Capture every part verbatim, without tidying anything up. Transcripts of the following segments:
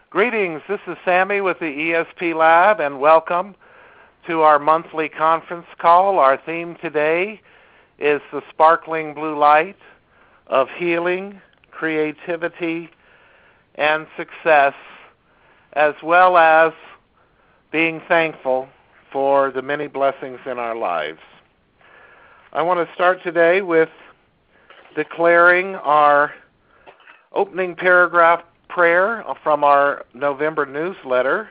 Greetings, this is Sammy with the E S P Lab, and welcome to our monthly conference call. Our theme today is the sparkling blue light of healing, creativity, and success, as well as being thankful for the many blessings in our lives. I want to start today with declaring our opening paragraph prayer from our November newsletter.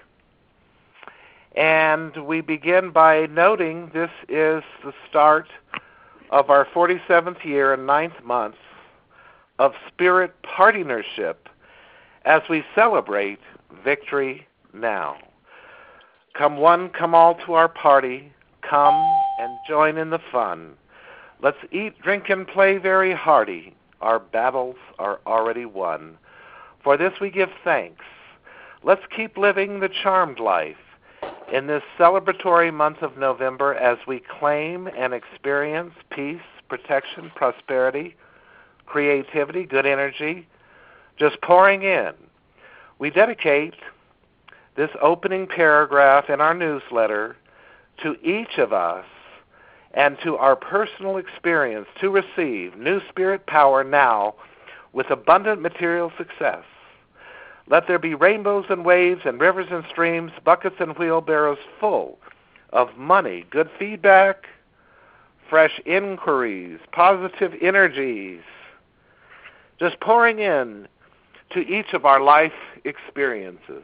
And we begin by noting this is the start of our forty-seventh year and ninth month of Spirit Partnership as we celebrate Victory Now. Come one, come all to our party. Come and join in the fun. Let's eat, drink, and play very hearty. Our battles are already won. For this we give thanks. Let's keep living the charmed life in this celebratory month of November as we claim and experience peace, protection, prosperity, creativity, good energy, just pouring in. We dedicate this opening paragraph in our newsletter to each of us and to our personal experience to receive new spirit power now with abundant material success. Let there be rainbows and waves and rivers and streams, buckets and wheelbarrows full of money, good feedback, fresh inquiries, positive energies, just pouring in to each of our life experiences.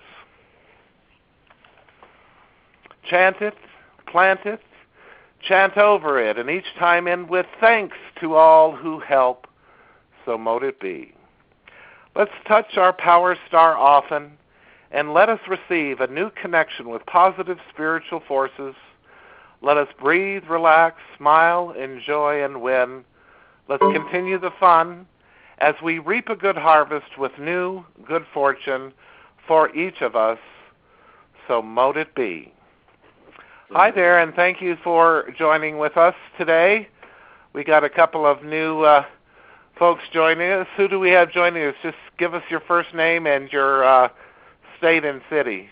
Chant it, plant it, chant over it, and each time end with thanks to all who help, so mote it be. Let's touch our power star often, and let us receive a new connection with positive spiritual forces. Let us breathe, relax, smile, enjoy, and win. Let's continue the fun as we reap a good harvest with new good fortune for each of us, so mote it be. Hi there, and thank you for joining with us today. We got a couple of new uh, folks joining us. Who do we have joining us? Just give us your first name and your uh, state and city.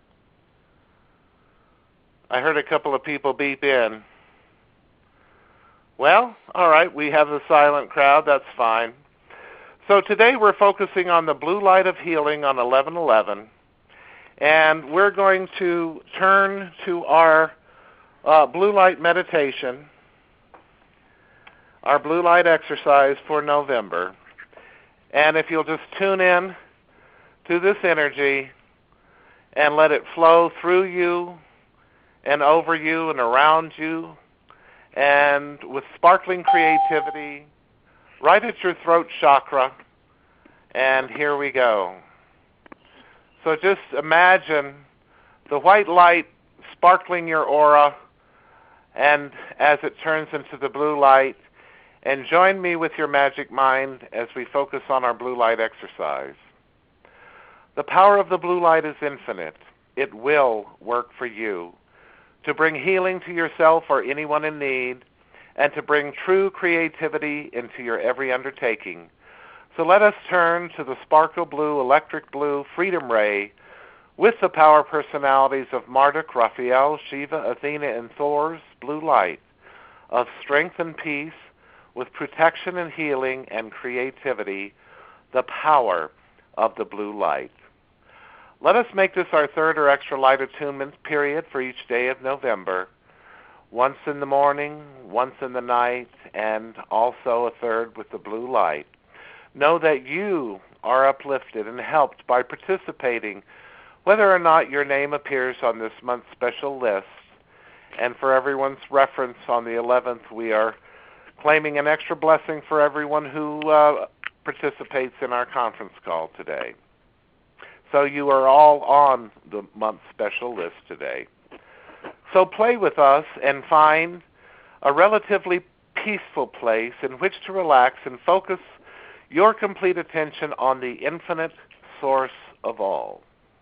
I heard a couple of people beep in. Well, all right, we have a silent crowd. That's fine. So today we're focusing on the blue light of healing on eleven eleven. And we're going to turn to our uh, blue light meditation, our blue light exercise for November. And if you'll just tune in to this energy and let it flow through you and over you and around you, and with sparkling creativity, right at your throat chakra. And here we go. So just imagine the white light sparkling your aura, and as it turns into the blue light, and join me with your magic mind as we focus on our blue light exercise. The power of the blue light is infinite. It will work for you to bring healing to yourself or anyone in need, and to bring true creativity into your every undertaking. So let us turn to the sparkle blue, electric blue, freedom ray with the power personalities of Marduk, Raphael, Shiva, Athena, and Thor's blue light of strength and peace with protection and healing and creativity, the power of the blue light. Let us make this our third or extra light attunement period for each day of November, once in the morning, once in the night, and also a third with the blue light. Know that you are uplifted and helped by participating, whether or not your name appears on this month's special list. And for everyone's reference, on the eleventh, we are claiming an extra blessing for everyone who uh, participates in our conference call today. So you are all on the month's special list today. So play with us and find a relatively peaceful place in which to relax and focus your complete attention on the infinite source of all.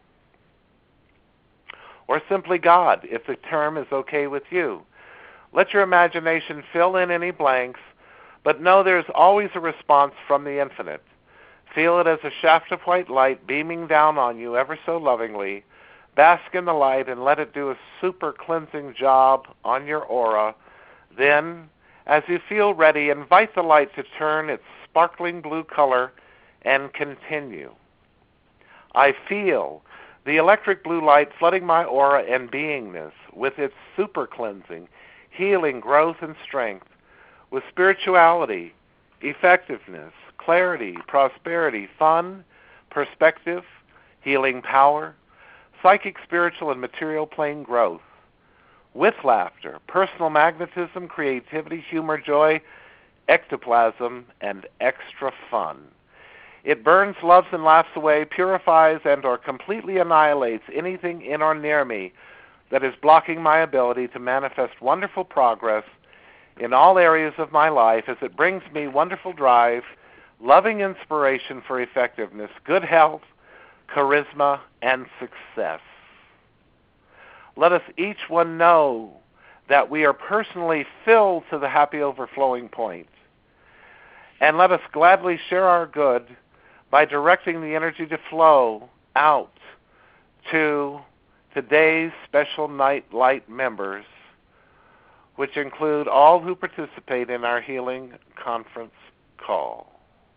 Or simply God, if the term is okay with you. Let your imagination fill in any blanks, but know there's always a response from the infinite. Feel it as a shaft of white light beaming down on you ever so lovingly. Bask in the light and let it do a super cleansing job on your aura. Then, as you feel ready, invite the light to turn its sparkling blue color and continue. I feel the electric blue light flooding my aura and beingness with its super cleansing, healing, growth, and strength, with spirituality, effectiveness, clarity, prosperity, fun, perspective, healing power, psychic, spiritual, and material plane growth, with laughter, personal magnetism, creativity, humor, joy, ectoplasm, and extra fun. It burns, loves, and laughs away, purifies, and or completely annihilates anything in or near me that is blocking my ability to manifest wonderful progress in all areas of my life, as it brings me wonderful drive, loving inspiration for effectiveness, good health, charisma, and success. Let us each one know that we are personally filled to the happy overflowing point. And let us gladly share our good by directing the energy to flow out to today's special night light members, which include all who participate in our healing conference call.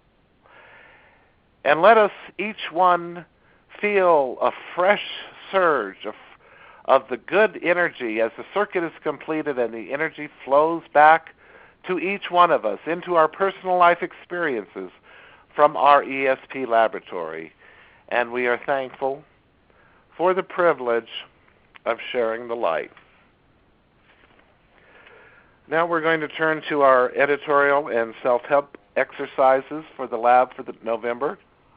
And let us each one feel a fresh surge of, of the good energy as the circuit is completed and the energy flows back to each one of us into our personal life experiences from our E S P laboratory. And we are thankful for the privilege of sharing the light. Now we're going to turn to our editorial and self-help exercises for the lab for the November.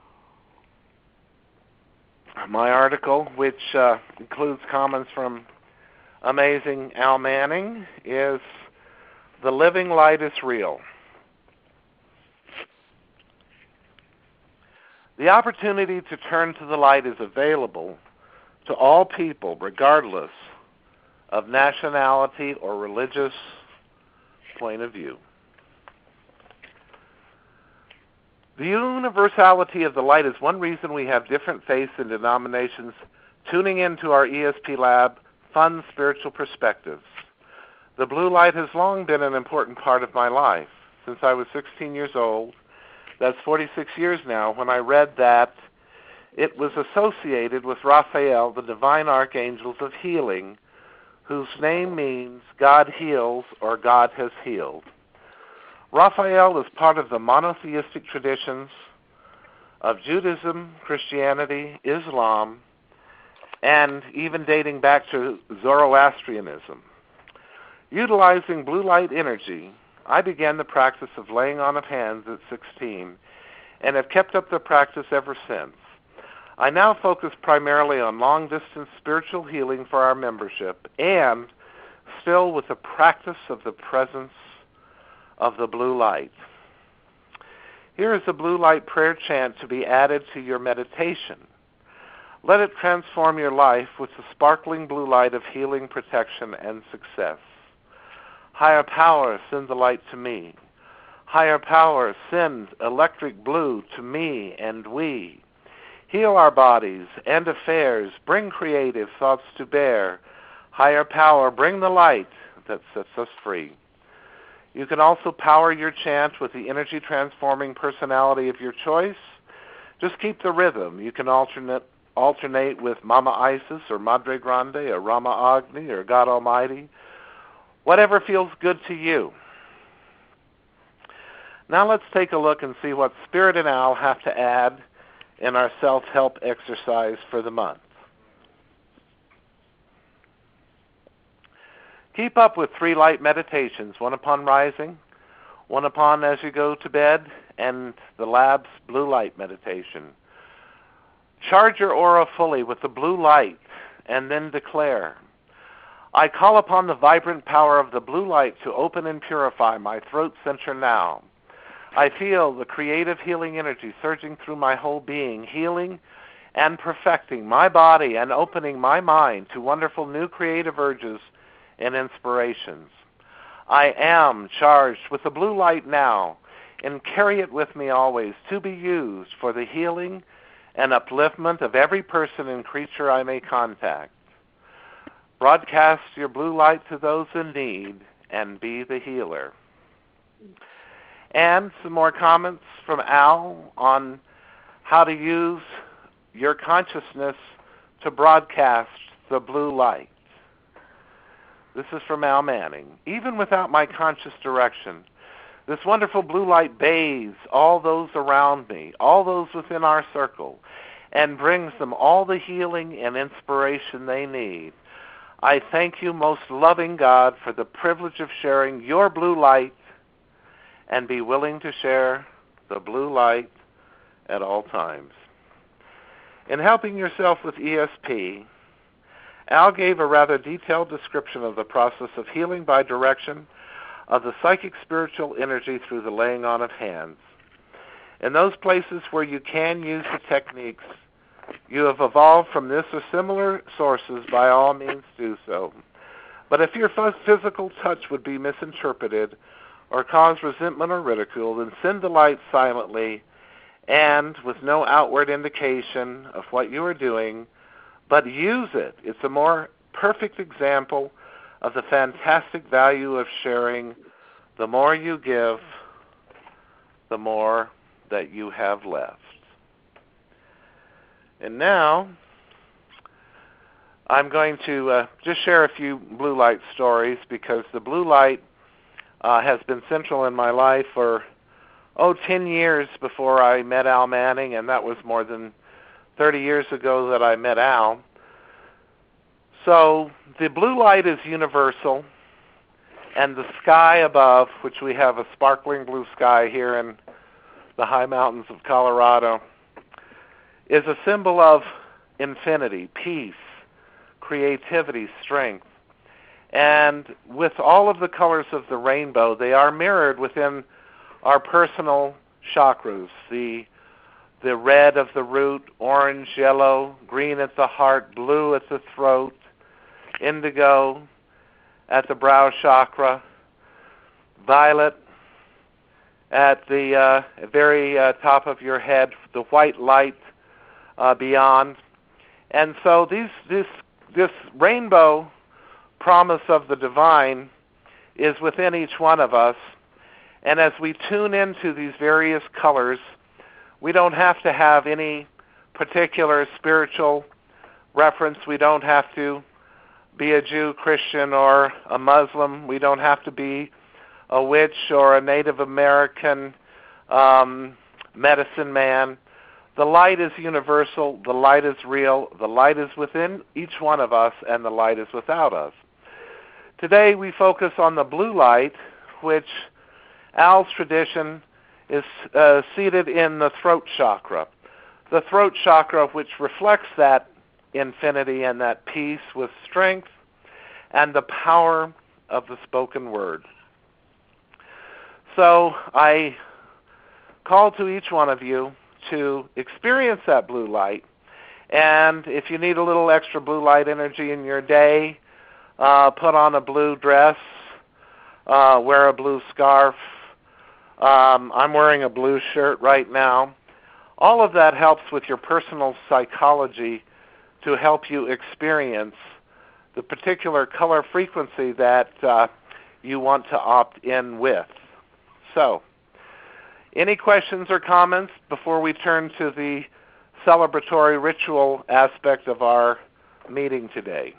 My article, which uh, includes comments from amazing Al Manning, is "The Living Light is Real." The opportunity to turn to the light is available to all people, regardless of nationality or religious point of view. The universality of the light is one reason we have different faiths and denominations tuning into our E S P lab, fun spiritual perspectives. The blue light has long been an important part of my life. Since I was sixteen years old, that's forty-six years now, when I read that it was associated with Raphael, the divine archangels of healing, whose name means God heals or God has healed. Raphael is part of the monotheistic traditions of Judaism, Christianity, Islam, and even dating back to Zoroastrianism. Utilizing blue light energy, I began the practice of laying on of hands at sixteen and have kept up the practice ever since. I now focus primarily on long-distance spiritual healing for our membership, and still with the practice of the presence of the blue light. Here is a blue light prayer chant to be added to your meditation. Let it transform your life with the sparkling blue light of healing, protection, and success. Higher power, send the light to me. Higher power, send electric blue to me and we. Heal our bodies and affairs, bring creative thoughts to bear. Higher power, bring the light that sets us free. You can also power your chant with the energy transforming personality of your choice. Just keep the rhythm. You can alternate alternate with Mama Isis or Madre Grande or Rama Agni or God Almighty. Whatever feels good to you. Now let's take a look and see what Spirit and Al have to add in our self-help exercise for the month. Keep up with three light meditations, one upon rising, one upon as you go to bed, and the lab's blue light meditation. Charge your aura fully with the blue light and then declare, I call upon the vibrant power of the blue light to open and purify my throat center now. I feel the creative healing energy surging through my whole being, healing and perfecting my body and opening my mind to wonderful new creative urges and inspirations. I am charged with the blue light now, and carry it with me always to be used for the healing and upliftment of every person and creature I may contact. Broadcast your blue light to those in need and be the healer. And some more comments from Al on how to use your consciousness to broadcast the blue light. This is from Al Manning. Even without my conscious direction, this wonderful blue light bathes all those around me, all those within our circle, and brings them all the healing and inspiration they need. I thank you, most loving God, for the privilege of sharing your blue light, and be willing to share the blue light at all times. In helping yourself with E S P, Al gave a rather detailed description of the process of healing by direction of the psychic spiritual energy through the laying on of hands. In those places where you can use the techniques you have evolved from this or similar sources, by all means do so. But if your physical touch would be misinterpreted or cause resentment or ridicule, then send the light silently and with no outward indication of what you are doing, but use it. It's a more perfect example of the fantastic value of sharing. The more you give, the more that you have left. And now, I'm going to uh, just share a few blue light stories, because the blue light uh, has been central in my life for, oh, ten years before I met Al Manning, and that was more than thirty years ago that I met Al. So the blue light is universal, and the sky above, which we have a sparkling blue sky here in the high mountains of Colorado, is a symbol of infinity, peace, creativity, strength. And with all of the colors of the rainbow, they are mirrored within our personal chakras, the the red of the root, orange, yellow, green at the heart, blue at the throat, indigo at the brow chakra, violet at the uh, very uh, top of your head, the white light uh, beyond. And so these, this, this rainbow promise of the divine is within each one of us. And as we tune into these various colors, we don't have to have any particular spiritual reference. We don't have to be a Jew, Christian, or a Muslim. We don't have to be a witch or a Native American um, medicine man. The light is universal. The light is real. The light is within each one of us, and the light is without us. Today we focus on the blue light, which Al's tradition is uh, seated in the throat chakra. The throat chakra, which reflects that infinity and that peace with strength and the power of the spoken word. So I call to each one of you to experience that blue light. And if you need a little extra blue light energy in your day, uh, put on a blue dress, uh, wear a blue scarf. Um, I'm wearing a blue shirt right now. All of that helps with your personal psychology to help you experience the particular color frequency that uh, you want to opt in with. So, any questions or comments before we turn to the celebratory ritual aspect of our meeting today?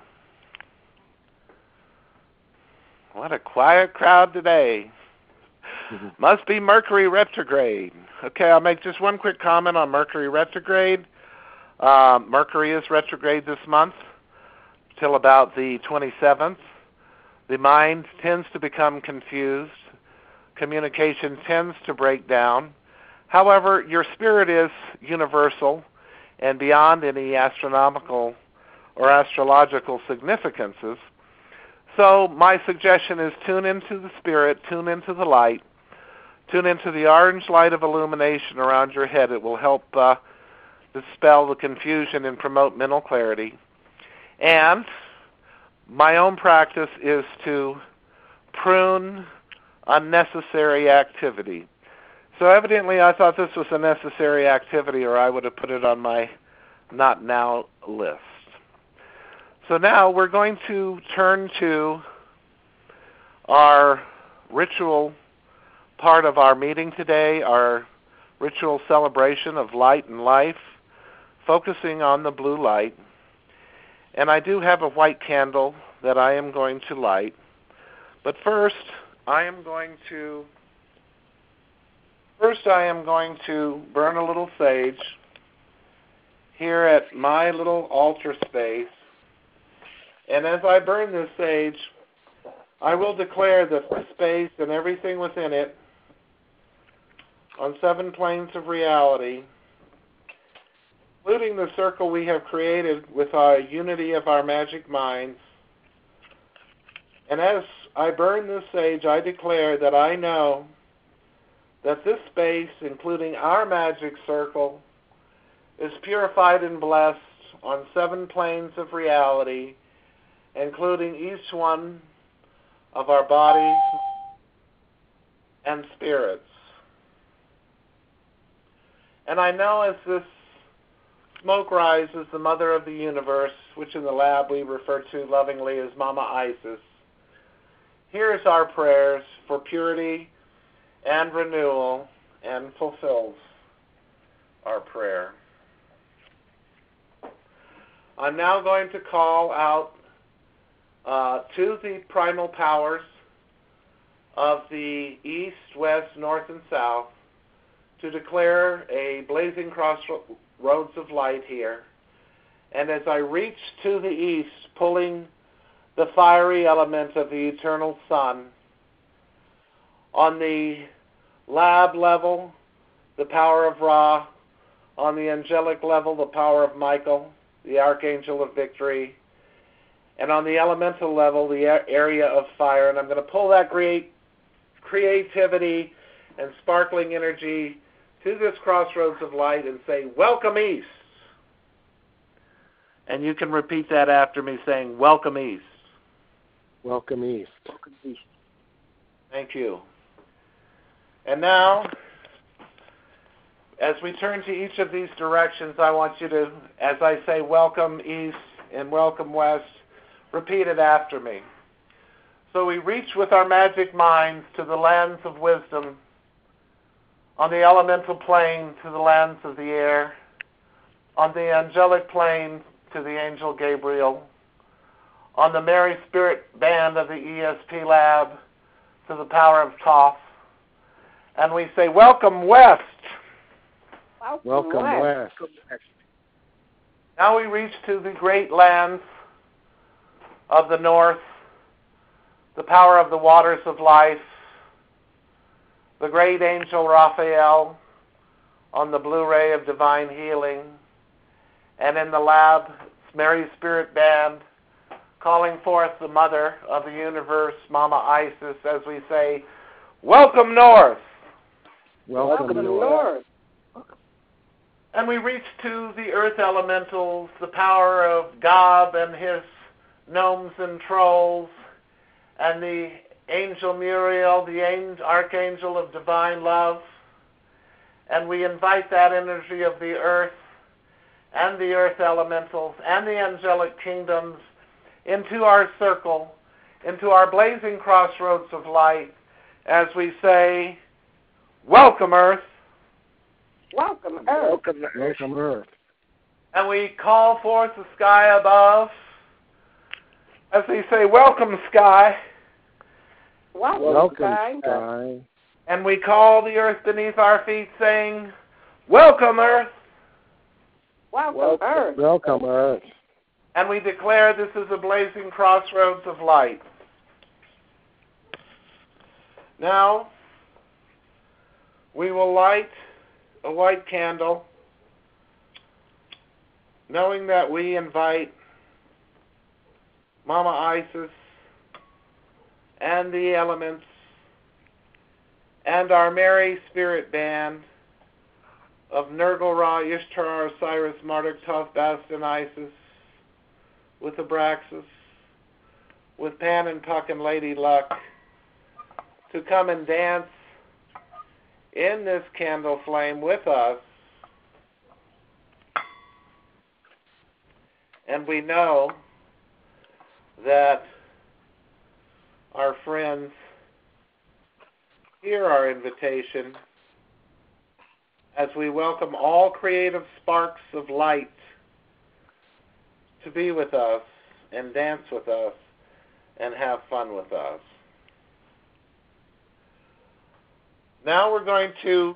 What a quiet crowd today. Mm-hmm. Must be Mercury retrograde. Okay, I'll make just one quick comment on Mercury retrograde. Uh, Mercury is retrograde this month till about the twenty-seventh. The mind tends to become confused. Communication tends to break down. However, your spirit is universal and beyond any astronomical or astrological significances. So my suggestion is tune into the spirit, tune into the light, tune into the orange light of illumination around your head. It will help uh, dispel the confusion and promote mental clarity. And my own practice is to prune unnecessary activity. So evidently I thought this was a necessary activity, or I would have put it on my not now list. So now we're going to turn to our ritual part of our meeting today, our ritual celebration of light and life, focusing on the blue light. And I do have a white candle that I am going to light. But first, I am going to first I am going to burn a little sage here at my little altar space. And as I burn this sage, I will declare that the space and everything within it on seven planes of reality, including the circle we have created with our unity of our magic minds. And as I burn this sage, I declare that I know that this space, including our magic circle, is purified and blessed on seven planes of reality, including each one of our bodies and spirits. And I know as this smoke rises, the mother of the universe, which in the lab we refer to lovingly as Mama Isis, hears our prayers for purity and renewal and fulfills our prayer. I'm now going to call out uh, to the primal powers of the east, west, north, and south to declare a blazing crossroads of light here. And as I reach to the east, pulling the fiery element of the eternal sun, on the lab level, the power of Ra, on the angelic level, the power of Michael, the archangel of victory, and on the elemental level, the area of fire. And I'm going to pull that great creativity and sparkling energy to this crossroads of light and say, welcome east. And you can repeat that after me saying, welcome east. Welcome east. Welcome east. Thank you. And now, as we turn to each of these directions, I want you to, as I say welcome east and welcome west, repeat it after me. So we reach with our magic minds to the lands of wisdom, on the elemental plane to the lands of the air, on the angelic plane to the angel Gabriel, on the Mary Spirit band of the E S P lab to the power of Thoth. And we say, welcome west. Welcome, welcome west. west. Now we reach to the great lands of the north, the power of the waters of life, the great angel Raphael on the blue ray of divine healing, and in the lab, Mary's Spirit Band, calling forth the mother of the universe, Mama Isis, as we say, welcome north. Welcome, welcome north. north. And we reach to the earth elementals, the power of Gob and his gnomes and trolls, and the angel Muriel, the angel, archangel of divine love. And we invite that energy of the earth and the earth elementals and the angelic kingdoms into our circle, into our blazing crossroads of light, as we say, welcome earth. Welcome earth. Welcome, welcome earth. And we call forth the sky above, as we say, welcome sky. Welcome, welcome sky. sky. And we call the earth beneath our feet, saying, welcome earth. Welcome, welcome earth. Welcome earth. And we declare this is a blazing crossroads of light. Now, we will light a white candle, knowing that we invite Mama Isis and the elements and our Mary Spirit Band of Nergal, Ra, Ishtar, Osiris, Marduk, Thoth, Bast, and Isis, with Abraxas, with Pan and Puck and Lady Luck, to come and dance in this candle flame with us. And we know that our friends hear our invitation as we welcome all creative sparks of light to be with us and dance with us and have fun with us. Now we're going to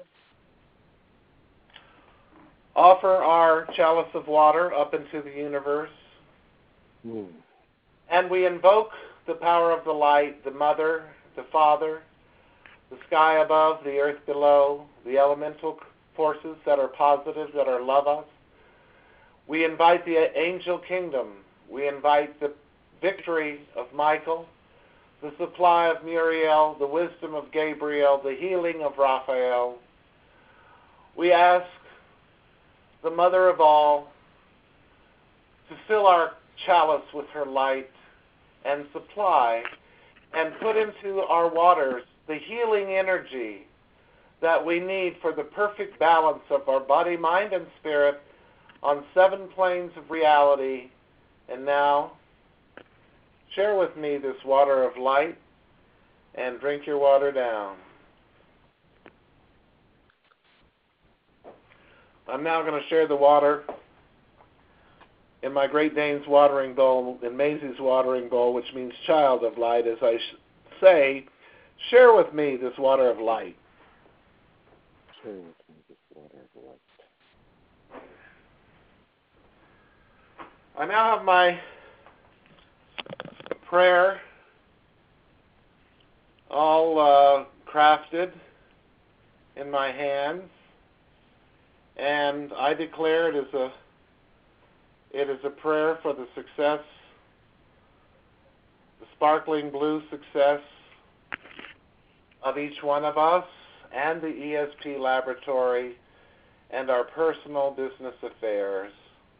offer our chalice of water up into the universe. Mm. And we invoke the power of the light, the Mother, the Father, the sky above, the earth below, the elemental forces that are positive, that are love us. We invite the angel kingdom. We invite the victory of Michael, the supply of Muriel, the wisdom of Gabriel, the healing of Raphael. We ask the Mother of all to fill our chalice with her light and supply and put into our waters the healing energy that we need for the perfect balance of our body, mind, and spirit on seven planes of reality. And now, share with me this water of light and drink your water down. I'm now going to share the water in my Great Dane's watering bowl, in Maisie's watering bowl, which means child of light, as I sh- say, share with me this water of light. Share with me this water of light. I now have my prayer all uh, crafted in my hands, and I declare it is a it is a prayer for the success, the sparkling blue success of each one of us and the E S P laboratory and our personal business affairs.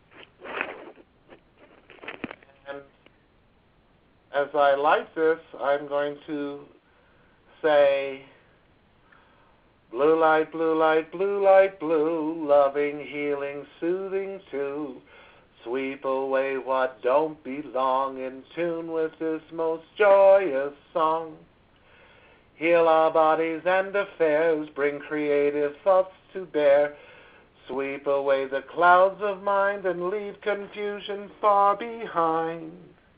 And as I light this, I'm going to say, blue light, blue light, blue light, blue, loving, healing, soothing too. Sweep away what don't belong, in tune with this most joyous song. Heal our bodies and affairs, bring creative thoughts to bear. Sweep away the clouds of mind and leave confusion far behind.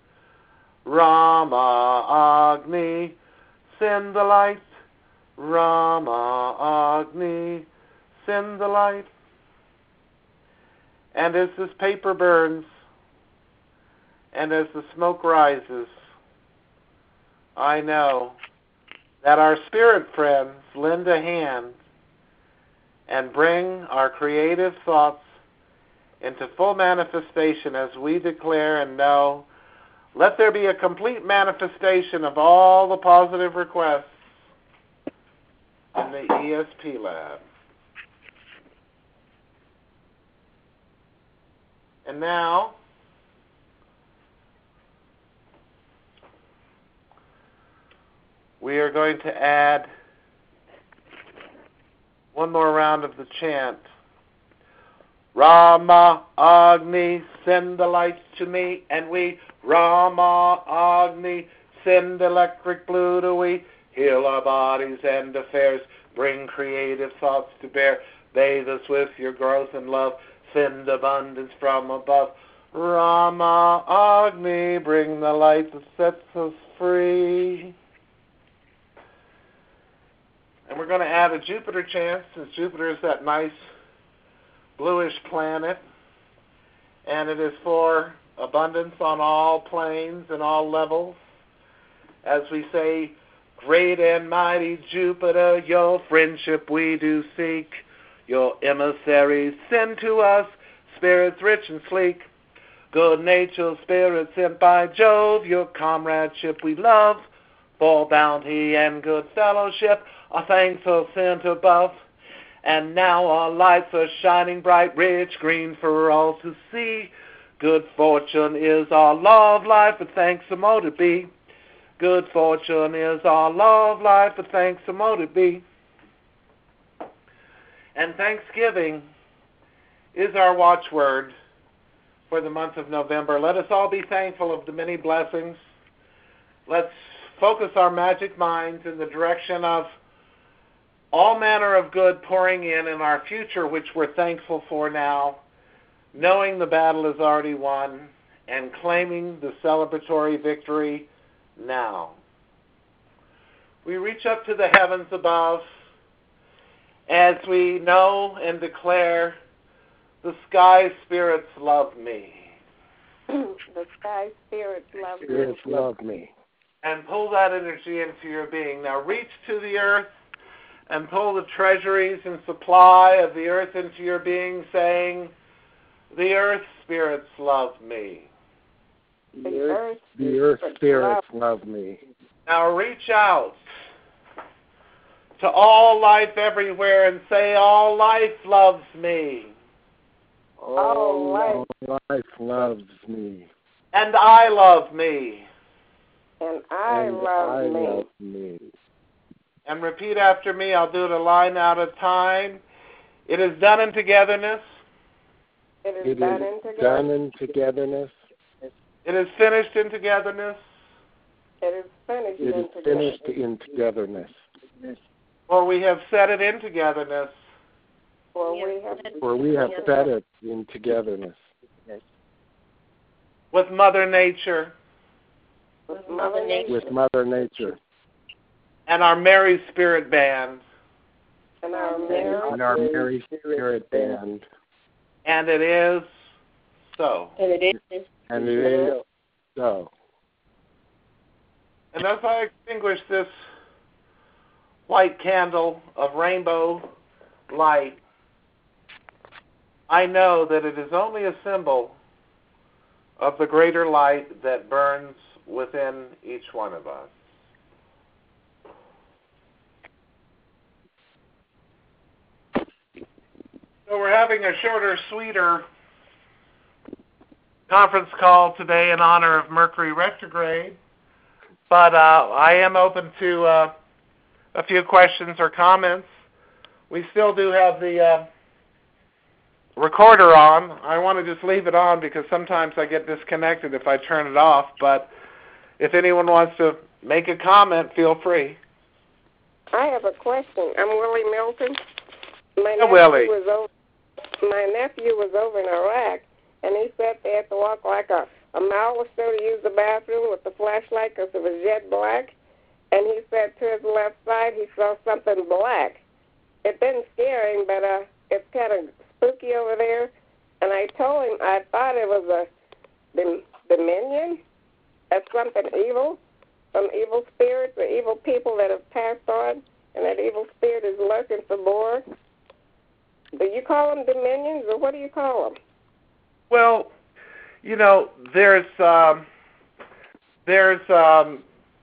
Rama Agni, send the light. Rama Agni, send the light. And as this paper burns, and as the smoke rises, I know that our spirit friends lend a hand and bring our creative thoughts into full manifestation as we declare and know, let there be a complete manifestation of all the positive requests in the E S P lab. And now, we are going to add one more round of the chant. Rama Agni, send the light to me, and we, Rama Agni, send electric blue to we, heal our bodies and affairs, bring creative thoughts to bear, bathe us with your growth and love, send abundance from above. Rama Agni, bring the light that sets us free. And we're going to add a Jupiter chant, since Jupiter is that nice bluish planet, and it is for abundance on all planes and all levels. As we say, great and mighty Jupiter, your friendship we do seek. Your emissaries send to us spirits rich and sleek. Good-natured spirits sent by Jove, your comradeship we love. For bounty and good fellowship, our thanks are sent above. And now our lights are shining bright, rich green for all to see. Good fortune is our law of life, but thanks so mote it be. Good fortune is our law of life, but thanks so mote it be. And Thanksgiving is our watchword for the month of November. Let us all be thankful of the many blessings. Let's focus our magic minds in the direction of all manner of good pouring in in our future, which we're thankful for now, knowing the battle is already won, and claiming the celebratory victory now. We reach up to the heavens above as we know and declare, the sky spirits love me. The sky spirits love Spirits me. love me. And pull that energy into your being. Now reach to the earth and pull the treasuries and supply of the earth into your being, saying, the earth spirits love me. The earth, The earth spirits love love me. Now reach out to all life everywhere and say, all life loves me. All life. All life loves me. And I love me. And I and love I me. love me. And repeat after me. I'll do it a line at a time. It is done in togetherness. It is It done is in together. done in togetherness. It is finished in togetherness. It is finished It in is together. finished in togetherness. For we have set it in togetherness. For we have For we have set it in togetherness. With Mother Nature with Mother Nature With Mother Nature. and our Merry Spirit Band. and our Mary. And our Merry Spirit Band. And it is so. And it is. And it is so. And as I extinguish this white candle of rainbow light, I know that it is only a symbol of the greater light that burns within each one of us. So we're having a shorter, sweeter conference call today in honor of Mercury retrograde, but uh, I am open to uh, a few questions or comments. We still do have the uh, recorder on. I want to just leave it on because sometimes I get disconnected if I turn it off, but if anyone wants to make a comment, feel free. I have a question. I'm Willie Milton. My Yeah, nephew Willie. was over. My nephew was over in Iraq, and he said they had to walk like a, a mile or so to use the bathroom with the flashlight because it was jet black. And he said to his left side he saw something black. It didn't scare him, but uh, it's kind of spooky over there. And I told him I thought it was a dim- dominion, that's something evil, some evil spirits or evil people that have passed on, and that evil spirit is lurking for more. Do you call them dominions, or what do you call them? Well, you know, there's um, there's um,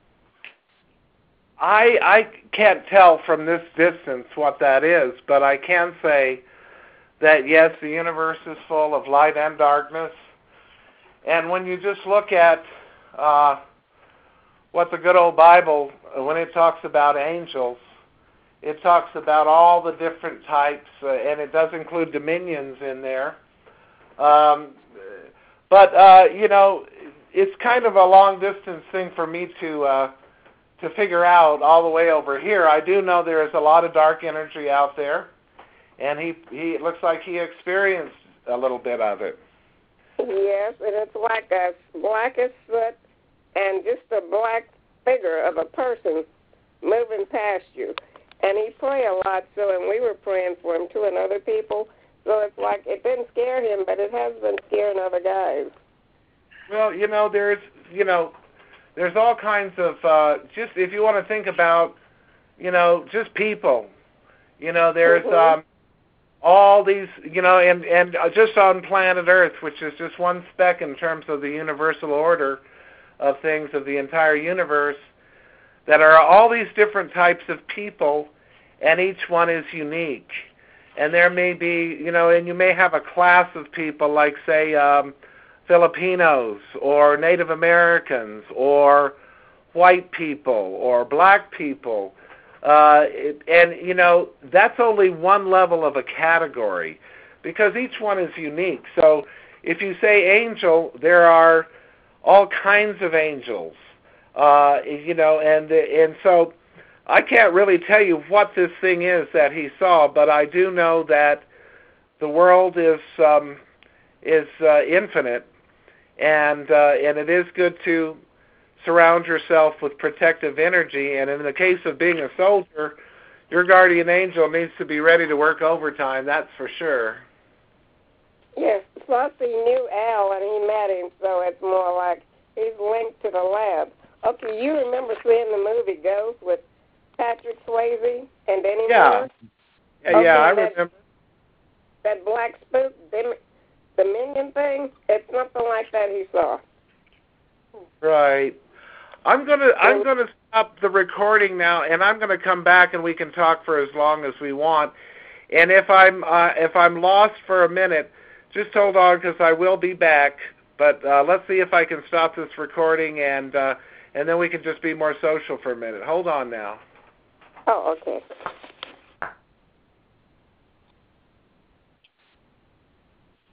I I can't tell from this distance what that is, but I can say that yes, the universe is full of light and darkness, and when you just look at uh, what the good old Bible, when it talks about angels, it talks about all the different types, uh, and it does include dominions in there. Um, but, uh, you know, it's kind of a long-distance thing for me to uh, to figure out all the way over here. I do know there is a lot of dark energy out there, and he, he it looks like he experienced a little bit of it. Yes, and it's like a black as soot and just a black figure of a person moving past you. And he pray a lot, so, and we were praying for him, too, and other people. So it's like it didn't scare him, but it has been scaring other guys. Well, you know, there's, you know, there's all kinds of, uh, just if you want to think about, you know, just people, you know, there's Mhm. um, all these, you know, and, and just on planet Earth, which is just one speck in terms of the universal order of things of the entire universe, that are all these different types of people, and each one is unique. And there may be, you know, and you may have a class of people like, say, um, Filipinos or Native Americans or white people or black people. Uh, it, and, you know, that's only one level of a category because each one is unique. So if you say angel, there are all kinds of angels, uh, you know, and and so I can't really tell you what this thing is that he saw, but I do know that the world is um, is uh, infinite, and uh, and it is good to surround yourself with protective energy. And in the case of being a soldier, your guardian angel needs to be ready to work overtime. That's for sure. Yes, Flossie knew Al, and he met him, so it's more like he's linked to the lab. Okay, you remember seeing the movie Ghost with Patrick Swayze and Denny Yeah. Moore? Yeah, Okay, yeah, I that, remember. That black spook, the, the minion thing, it's something like that he saw. Right. I'm gonna I'm gonna stop the recording now, and I'm gonna come back, and we can talk for as long as we want. And if I'm uh, if I'm lost for a minute, just hold on because I will be back. But uh, let's see if I can stop this recording, and uh, and then we can just be more social for a minute. Hold on now. Oh, okay.